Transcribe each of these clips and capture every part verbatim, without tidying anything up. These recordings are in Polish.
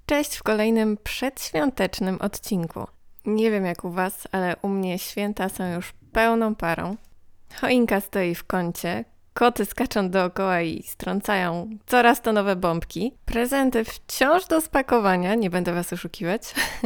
Cześć w kolejnym przedświątecznym odcinku. Nie wiem jak u Was, ale u mnie święta są już pełną parą. Choinka stoi w kącie, koty skaczą dookoła i strącają coraz to nowe bombki. Prezenty wciąż do spakowania, nie będę Was oszukiwać.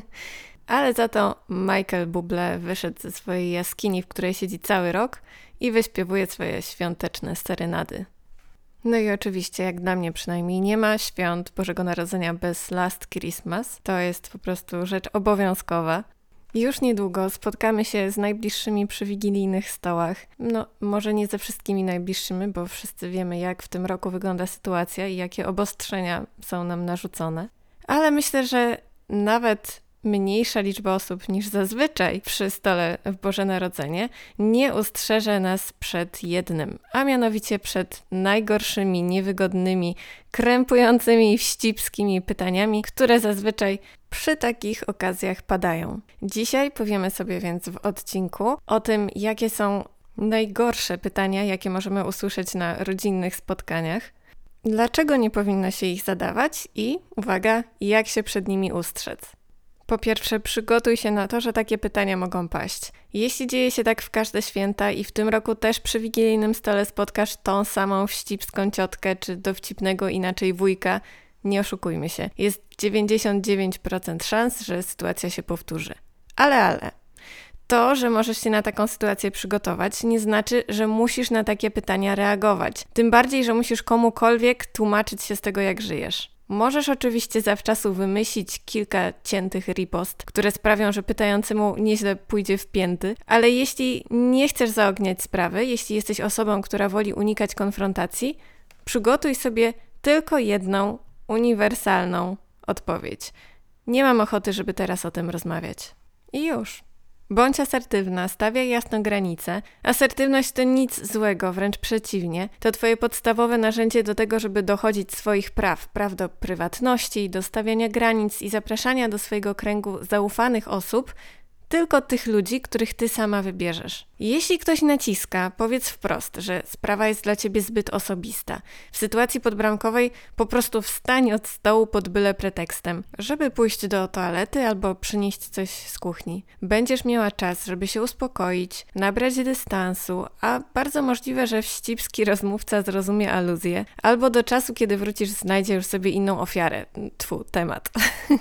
Ale za to Michael Bublé wyszedł ze swojej jaskini, w której siedzi cały rok i wyśpiewuje swoje świąteczne serenady. No i oczywiście, jak dla mnie przynajmniej, nie ma świąt Bożego Narodzenia bez Last Christmas. To jest po prostu rzecz obowiązkowa. Już niedługo spotkamy się z najbliższymi przy wigilijnych stołach. No, może nie ze wszystkimi najbliższymi, bo wszyscy wiemy, jak w tym roku wygląda sytuacja i jakie obostrzenia są nam narzucone. Ale myślę, że nawet mniejsza liczba osób niż zazwyczaj przy stole w Boże Narodzenie nie ustrzeże nas przed jednym, a mianowicie przed najgorszymi, niewygodnymi, krępującymi i wścibskimi pytaniami, które zazwyczaj przy takich okazjach padają. Dzisiaj powiemy sobie więc w odcinku o tym, jakie są najgorsze pytania, jakie możemy usłyszeć na rodzinnych spotkaniach, dlaczego nie powinno się ich zadawać i, uwaga, jak się przed nimi ustrzec. Po pierwsze, przygotuj się na to, że takie pytania mogą paść. Jeśli dzieje się tak w każde święta i w tym roku też przy wigilijnym stole spotkasz tą samą wścibską ciotkę czy dowcipnego inaczej wujka, nie oszukujmy się. Jest dziewięćdziesiąt dziewięć procent szans, że sytuacja się powtórzy. Ale, ale. To, że możesz się na taką sytuację przygotować, nie znaczy, że musisz na takie pytania reagować. Tym bardziej, że musisz komukolwiek tłumaczyć się z tego, jak żyjesz. Możesz oczywiście zawczasu wymyślić kilka ciętych ripost, które sprawią, że pytającemu nieźle pójdzie w pięty, ale jeśli nie chcesz zaogniać sprawy, jeśli jesteś osobą, która woli unikać konfrontacji, przygotuj sobie tylko jedną, uniwersalną odpowiedź. Nie mam ochoty, żeby teraz o tym rozmawiać. I już. Bądź asertywna, stawiaj jasno granice. Asertywność to nic złego, wręcz przeciwnie. To twoje podstawowe narzędzie do tego, żeby dochodzić swoich praw. Praw do prywatności, do stawiania granic i zapraszania do swojego kręgu zaufanych osób, tylko tych ludzi, których ty sama wybierzesz. Jeśli ktoś naciska, powiedz wprost, że sprawa jest dla ciebie zbyt osobista. W sytuacji podbramkowej po prostu wstań od stołu pod byle pretekstem, żeby pójść do toalety albo przynieść coś z kuchni. Będziesz miała czas, żeby się uspokoić, nabrać dystansu, a bardzo możliwe, że wścibski rozmówca zrozumie aluzję, albo do czasu, kiedy wrócisz, znajdzie już sobie inną ofiarę. Tfu, temat.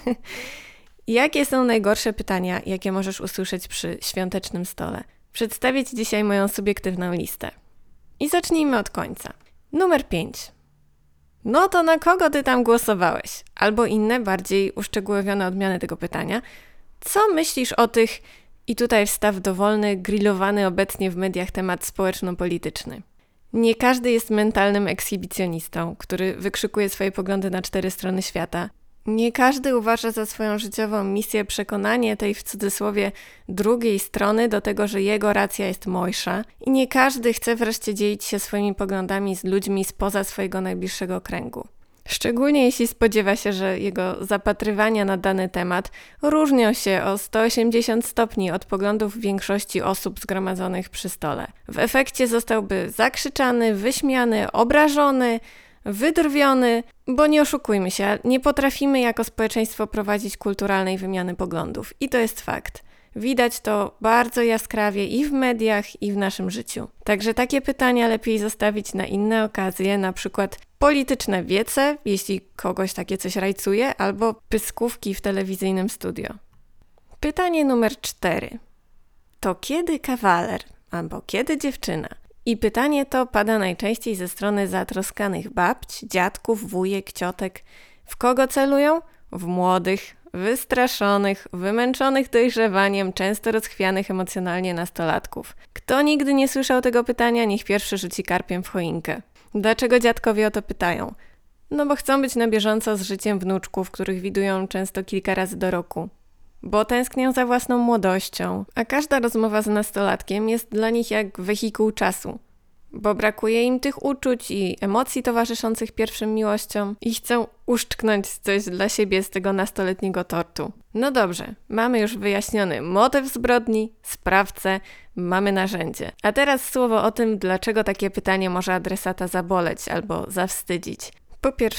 Jakie są najgorsze pytania, jakie możesz usłyszeć przy świątecznym stole? Przedstawię Ci dzisiaj moją subiektywną listę. I zacznijmy od końca. Numer pięć. No to na kogo Ty tam głosowałeś? Albo inne, bardziej uszczegółowione odmiany tego pytania. Co myślisz o tych, i tutaj wstaw dowolny, grillowany obecnie w mediach temat społeczno-polityczny? Nie każdy jest mentalnym ekshibicjonistą, który wykrzykuje swoje poglądy na cztery strony świata. Nie każdy uważa za swoją życiową misję przekonanie tej w cudzysłowie drugiej strony do tego, że jego racja jest mojsza i nie każdy chce wreszcie dzielić się swoimi poglądami z ludźmi spoza swojego najbliższego kręgu. Szczególnie jeśli spodziewa się, że jego zapatrywania na dany temat różnią się o sto osiemdziesiąt stopni od poglądów większości osób zgromadzonych przy stole. W efekcie zostałby zakrzyczany, wyśmiany, obrażony, wydrwiony, bo nie oszukujmy się, nie potrafimy jako społeczeństwo prowadzić kulturalnej wymiany poglądów. I to jest fakt. Widać to bardzo jaskrawie i w mediach, i w naszym życiu. Także takie pytania lepiej zostawić na inne okazje, na przykład polityczne wiece, jeśli kogoś takie coś rajcuje, albo pyskówki w telewizyjnym studio. Pytanie numer cztery. To kiedy kawaler albo kiedy dziewczyna? I pytanie to pada najczęściej ze strony zatroskanych babć, dziadków, wujek, ciotek. W kogo celują? W młodych, wystraszonych, wymęczonych dojrzewaniem, często rozchwianych emocjonalnie nastolatków. Kto nigdy nie słyszał tego pytania, niech pierwszy rzuci karpiem w choinkę. Dlaczego dziadkowie o to pytają? No bo chcą być na bieżąco z życiem wnuczków, których widują często kilka razy do roku. Bo tęsknią za własną młodością, a każda rozmowa z nastolatkiem jest dla nich jak wehikuł czasu. Bo brakuje im tych uczuć i emocji towarzyszących pierwszym miłościom i chcą uszczknąć coś dla siebie z tego nastoletniego tortu. No dobrze, mamy już wyjaśniony motyw zbrodni, sprawcę, mamy narzędzie. A teraz słowo o tym, dlaczego takie pytanie może adresata zaboleć albo zawstydzić. Po pierwsze,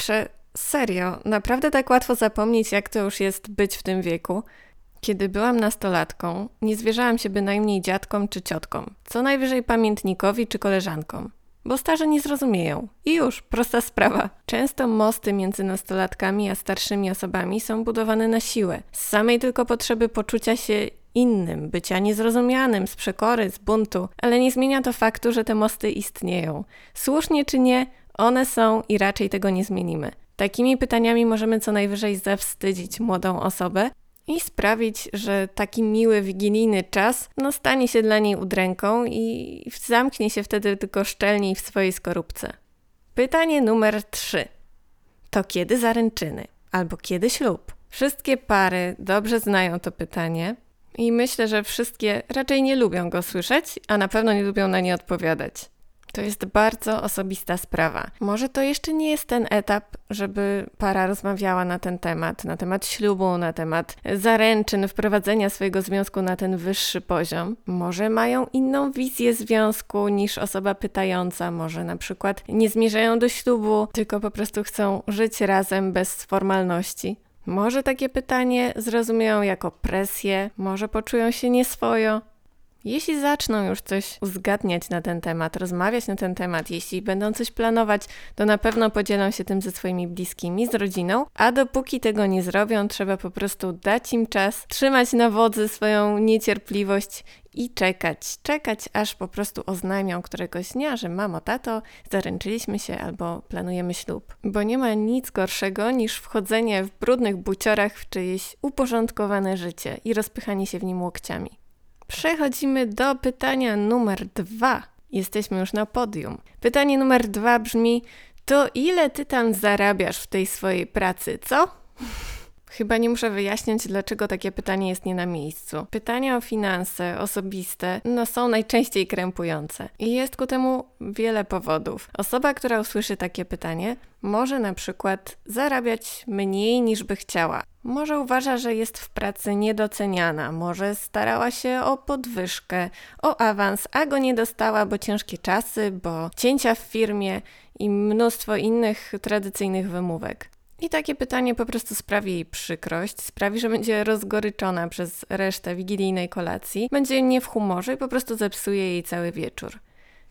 Serio, naprawdę tak łatwo zapomnieć, jak to już jest być w tym wieku. Kiedy byłam nastolatką, nie zwierzałam się bynajmniej dziadkom czy ciotkom, co najwyżej pamiętnikowi czy koleżankom, bo starzy nie zrozumieją. I już, prosta sprawa. Często mosty między nastolatkami a starszymi osobami są budowane na siłę, z samej tylko potrzeby poczucia się innym, bycia niezrozumianym, z przekory, z buntu, ale nie zmienia to faktu, że te mosty istnieją. Słusznie czy nie, one są i raczej tego nie zmienimy. Takimi pytaniami możemy co najwyżej zawstydzić młodą osobę i sprawić, że taki miły, wigilijny czas no, stanie się dla niej udręką i zamknie się wtedy tylko szczelniej w swojej skorupce. Pytanie numer trzy. To kiedy zaręczyny? Albo kiedy ślub? Wszystkie pary dobrze znają to pytanie i myślę, że wszystkie raczej nie lubią go słyszeć, a na pewno nie lubią na nie odpowiadać. To jest bardzo osobista sprawa. Może to jeszcze nie jest ten etap, żeby para rozmawiała na ten temat, na temat ślubu, na temat zaręczyn, wprowadzenia swojego związku na ten wyższy poziom. Może mają inną wizję związku niż osoba pytająca, może na przykład nie zmierzają do ślubu, tylko po prostu chcą żyć razem bez formalności. Może takie pytanie zrozumieją jako presję, może poczują się nieswojo. Jeśli zaczną już coś uzgadniać na ten temat, rozmawiać na ten temat, jeśli będą coś planować, to na pewno podzielą się tym ze swoimi bliskimi, z rodziną, a dopóki tego nie zrobią, trzeba po prostu dać im czas, trzymać na wodzy swoją niecierpliwość i czekać. Czekać, aż po prostu oznajmią któregoś dnia, że mamo, tato, zaręczyliśmy się albo planujemy ślub. Bo nie ma nic gorszego niż wchodzenie w brudnych buciorach w czyjeś uporządkowane życie i rozpychanie się w nim łokciami. Przechodzimy do pytania numer dwa. Jesteśmy już na podium. Pytanie numer dwa brzmi: to ile ty tam zarabiasz w tej swojej pracy, co? Chyba nie muszę wyjaśniać, dlaczego takie pytanie jest nie na miejscu. Pytania o finanse osobiste no, są najczęściej krępujące i jest ku temu wiele powodów. Osoba, która usłyszy takie pytanie, może na przykład zarabiać mniej niż by chciała. Może uważa, że jest w pracy niedoceniana, może starała się o podwyżkę, o awans, a go nie dostała, bo ciężkie czasy, bo cięcia w firmie i mnóstwo innych tradycyjnych wymówek. I takie pytanie po prostu sprawi jej przykrość, sprawi, że będzie rozgoryczona przez resztę wigilijnej kolacji, będzie nie w humorze i po prostu zepsuje jej cały wieczór.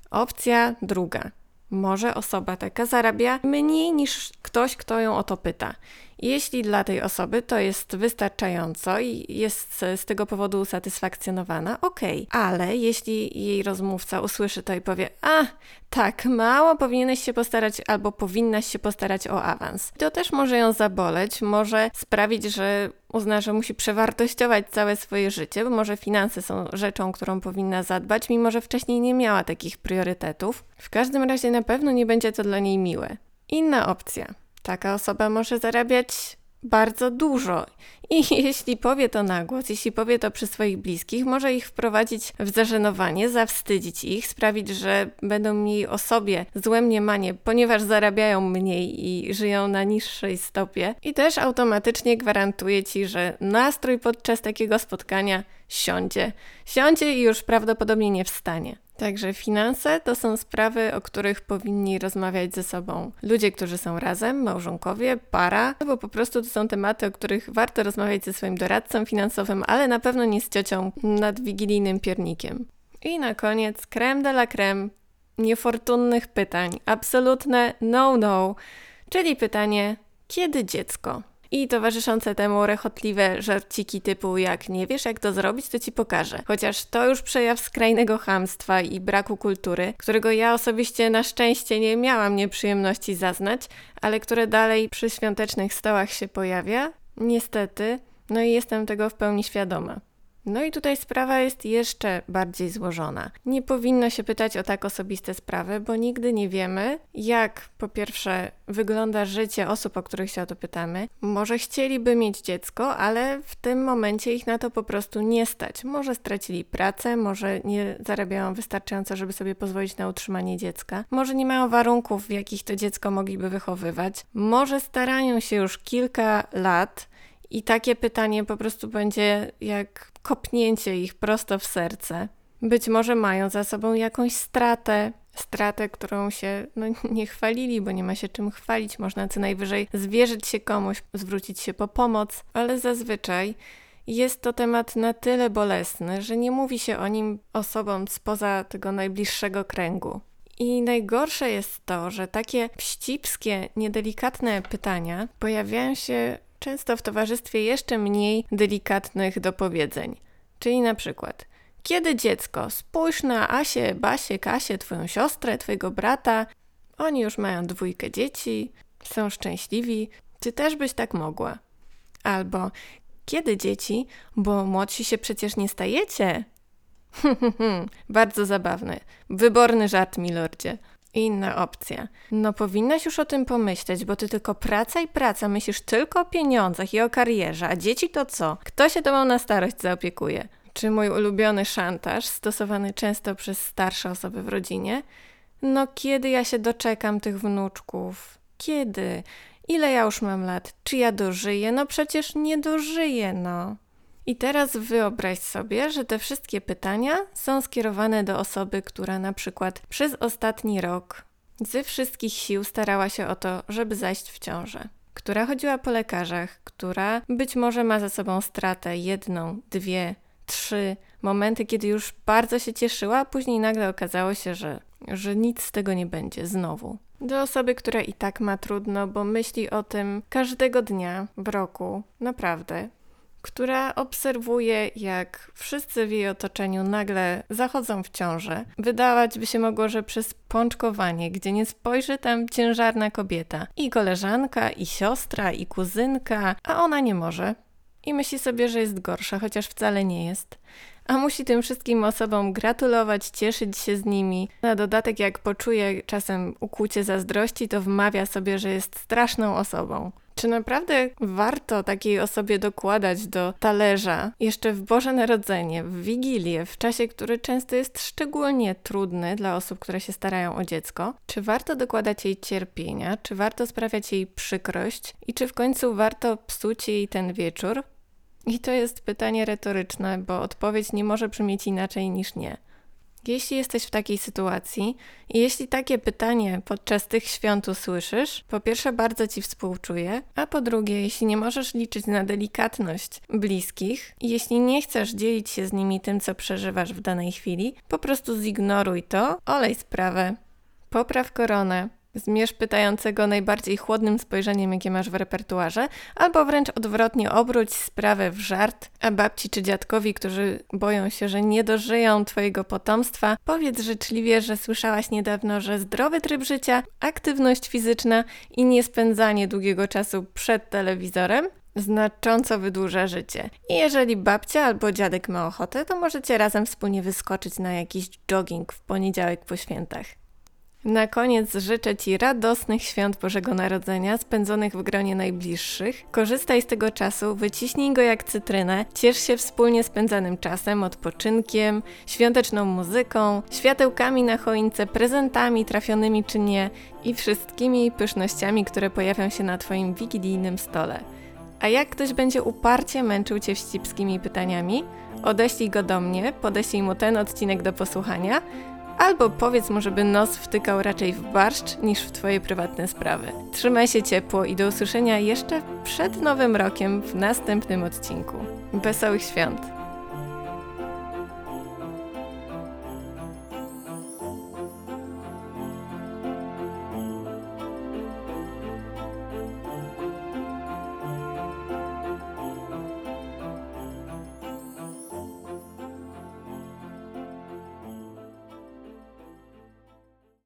Opcja druga. Może osoba taka zarabia mniej niż ktoś, kto ją o to pyta. Jeśli dla tej osoby to jest wystarczająco i jest z tego powodu usatysfakcjonowana, okej. Okay. Ale jeśli jej rozmówca usłyszy to i powie: a, tak, mało, powinieneś się postarać albo powinnaś się postarać o awans. To też może ją zaboleć, może sprawić, że uzna, że musi przewartościować całe swoje życie, bo może finanse są rzeczą, którą powinna zadbać, mimo że wcześniej nie miała takich priorytetów. W każdym razie na pewno nie będzie to dla niej miłe. Inna opcja. Taka osoba może zarabiać bardzo dużo i jeśli powie to na głos, jeśli powie to przy swoich bliskich, może ich wprowadzić w zażenowanie, zawstydzić ich, sprawić, że będą mieli o sobie złe mniemanie, ponieważ zarabiają mniej i żyją na niższej stopie. I też automatycznie gwarantuję Ci, że nastrój podczas takiego spotkania siądzie. Siądzie i już prawdopodobnie nie wstanie. Także finanse to są sprawy, o których powinni rozmawiać ze sobą ludzie, którzy są razem, małżonkowie, para, albo po prostu to są tematy, o których warto rozmawiać ze swoim doradcą finansowym, ale na pewno nie z ciocią nad wigilijnym piernikiem. I na koniec crème de la crème niefortunnych pytań. Absolutne no-no, czyli pytanie: kiedy dziecko? I towarzyszące temu rechotliwe żarciki typu: jak nie wiesz, jak to zrobić, to ci pokażę. Chociaż to już przejaw skrajnego chamstwa i braku kultury, którego ja osobiście na szczęście nie miałam nieprzyjemności zaznać, ale które dalej przy świątecznych stołach się pojawia. Niestety, no i jestem tego w pełni świadoma. No i tutaj sprawa jest jeszcze bardziej złożona. Nie powinno się pytać o tak osobiste sprawy, bo nigdy nie wiemy, jak po pierwsze wygląda życie osób, o których się o to pytamy. Może chcieliby mieć dziecko, ale w tym momencie ich na to po prostu nie stać. Może stracili pracę, może nie zarabiają wystarczająco, żeby sobie pozwolić na utrzymanie dziecka. Może nie mają warunków, w jakich to dziecko mogliby wychowywać. Może starają się już kilka lat i takie pytanie po prostu będzie jak kopnięcie ich prosto w serce. Być może mają za sobą jakąś stratę, stratę, którą się no, nie chwalili, bo nie ma się czym chwalić. Można co najwyżej zwierzyć się komuś, zwrócić się po pomoc, ale zazwyczaj jest to temat na tyle bolesny, że nie mówi się o nim osobom spoza tego najbliższego kręgu. I najgorsze jest to, że takie wścibskie, niedelikatne pytania pojawiają się często w towarzystwie jeszcze mniej delikatnych dopowiedzeń. Czyli na przykład, kiedy dziecko? Spójrz na Asię, Basię, Kasię, twoją siostrę, twojego brata. Oni już mają dwójkę dzieci, są szczęśliwi. Ty też byś tak mogła. Albo, kiedy dzieci? Bo młodsi się przecież nie stajecie. Bardzo zabawny. Wyborny żart, milordzie. Inna opcja. No powinnaś już o tym pomyśleć, bo ty tylko praca i praca, myślisz tylko o pieniądzach i o karierze, a dzieci to co? Kto się tobą na starość zaopiekuje? Czy mój ulubiony szantaż, stosowany często przez starsze osoby w rodzinie? No kiedy ja się doczekam tych wnuczków? Kiedy? Ile ja już mam lat? Czy ja dożyję? No przecież nie dożyję, no. I teraz wyobraź sobie, że te wszystkie pytania są skierowane do osoby, która na przykład przez ostatni rok ze wszystkich sił starała się o to, żeby zajść w ciążę. Która chodziła po lekarzach, która być może ma za sobą stratę jedną, dwie, trzy momenty, kiedy już bardzo się cieszyła, a później nagle okazało się, że, że nic z tego nie będzie znowu. Do osoby, która i tak ma trudno, bo myśli o tym każdego dnia w roku, naprawdę, która obserwuje, jak wszyscy w jej otoczeniu nagle zachodzą w ciążę. Wydawać by się mogło, że przez pączkowanie, gdzie nie spojrzy tam ciężarna kobieta, i koleżanka, i siostra, i kuzynka, a ona nie może. I myśli sobie, że jest gorsza, chociaż wcale nie jest. A musi tym wszystkim osobom gratulować, cieszyć się z nimi. Na dodatek, jak poczuje czasem ukłucie zazdrości, to wmawia sobie, że jest straszną osobą. Czy naprawdę warto takiej osobie dokładać do talerza jeszcze w Boże Narodzenie, w Wigilię, w czasie, który często jest szczególnie trudny dla osób, które się starają o dziecko? Czy warto dokładać jej cierpienia? Czy warto sprawiać jej przykrość? I czy w końcu warto psuć jej ten wieczór? I to jest pytanie retoryczne, bo odpowiedź nie może brzmieć inaczej niż nie. Jeśli jesteś w takiej sytuacji i jeśli takie pytanie podczas tych świąt usłyszysz, po pierwsze bardzo ci współczuję, a po drugie, jeśli nie możesz liczyć na delikatność bliskich i jeśli nie chcesz dzielić się z nimi tym, co przeżywasz w danej chwili, po prostu zignoruj to, olej sprawę, popraw koronę, zmierz pytającego najbardziej chłodnym spojrzeniem, jakie masz w repertuarze, albo wręcz odwrotnie obróć sprawę w żart, a babci czy dziadkowi, którzy boją się, że nie dożyją twojego potomstwa, powiedz życzliwie, że słyszałaś niedawno, że zdrowy tryb życia, aktywność fizyczna i niespędzanie długiego czasu przed telewizorem znacząco wydłuża życie. I jeżeli babcia albo dziadek ma ochotę, to możecie razem wspólnie wyskoczyć na jakiś jogging w poniedziałek po świętach. Na koniec życzę Ci radosnych świąt Bożego Narodzenia, spędzonych w gronie najbliższych. Korzystaj z tego czasu, wyciśnij go jak cytrynę, ciesz się wspólnie spędzanym czasem, odpoczynkiem, świąteczną muzyką, światełkami na choince, prezentami trafionymi czy nie i wszystkimi pysznościami, które pojawią się na Twoim wigilijnym stole. A jak ktoś będzie uparcie męczył Cię wścibskimi pytaniami, odeślij go do mnie, podeślij mu ten odcinek do posłuchania, albo powiedz mu, żeby nos wtykał raczej w barszcz niż w twoje prywatne sprawy. Trzymaj się ciepło i do usłyszenia jeszcze przed Nowym Rokiem w następnym odcinku. Wesołych świąt!